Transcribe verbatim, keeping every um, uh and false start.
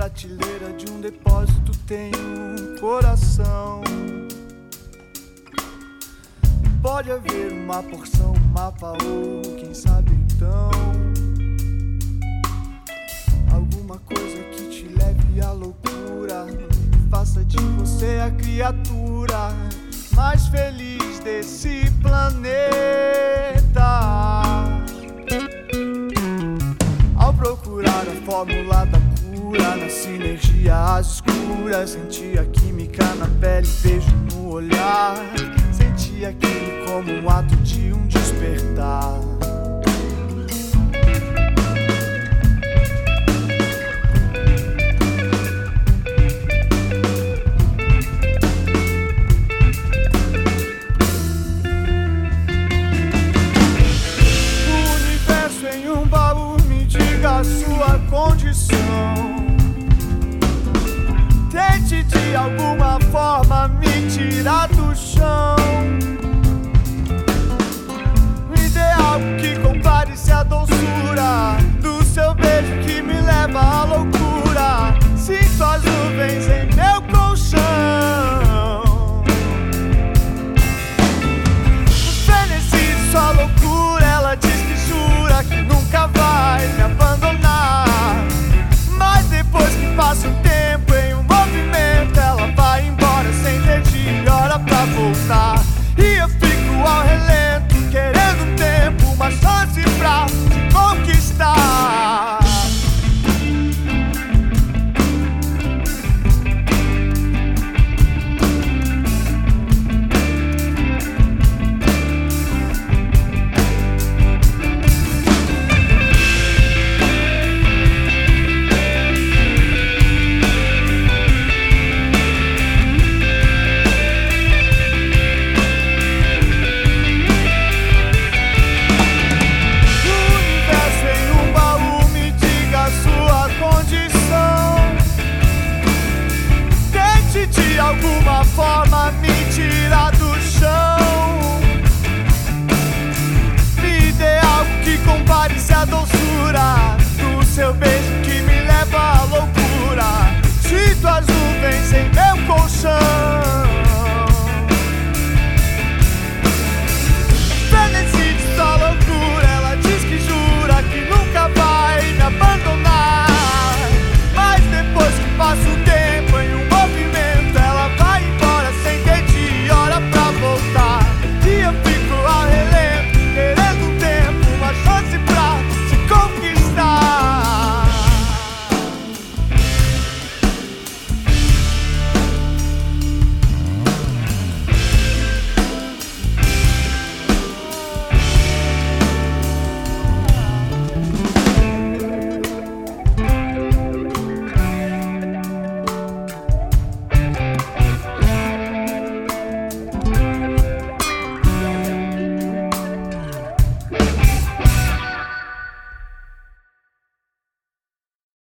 prateleira de um depósito tem um coração. Pode haver uma porção, um mapa ou quem sabe então alguma coisa que te leve à loucura, faça de você a criatura mais feliz desse planeta. Ao procurar a fórmula da cura, na sinergia às escuras, senti a química na pele, beijo no olhar, senti aquilo como um ato de um despertar. A sua condição, tente de alguma forma me tirar do chão. Me dê algo que compare-se à doçura do seu beijo que me leva à loucura. Sinto as nuvens em meu colchão. O frenesi de sua loucura, ela diz que jura que nunca vai me abandonar, mas depois que passa um tempo em um movimento, ela vai embora sem ter de hora pra voltar. E eu fico ao relento, querendo um tempo, uma chance pra te conquistar. De alguma forma me tirar do chão. Me dê algo que compare-se à doçura do seu beijo